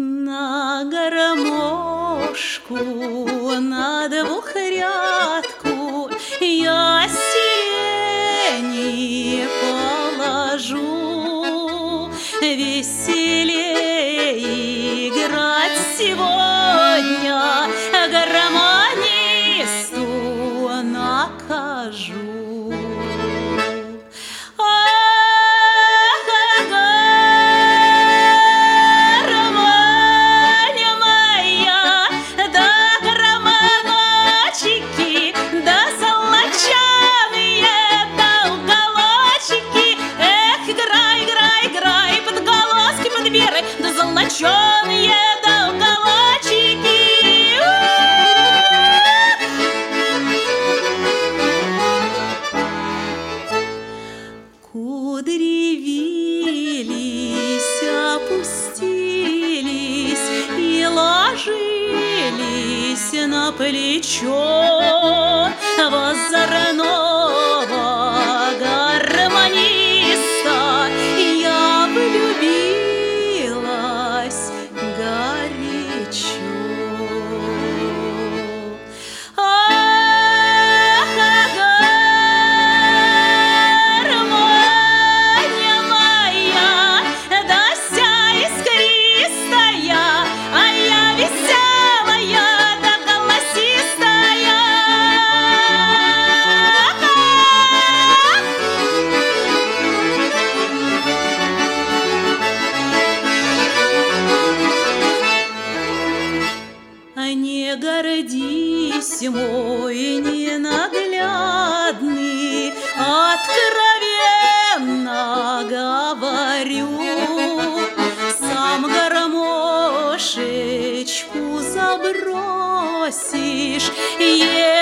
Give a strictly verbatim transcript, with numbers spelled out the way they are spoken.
На гармошку, на двухрядку я сирени положу. Веселей играть сегодня, гармонисту накажу. Золоченые долголочики. Кудри вились, опустились и ложились на плечо возорного гармониста. Я влюбилась горячо. Ах, гармония моя, да ся искристая, а я веселая, да голосистая. Не гордись, мой ненаглядный, откровенно говорю. Сам гармошечку забросишь,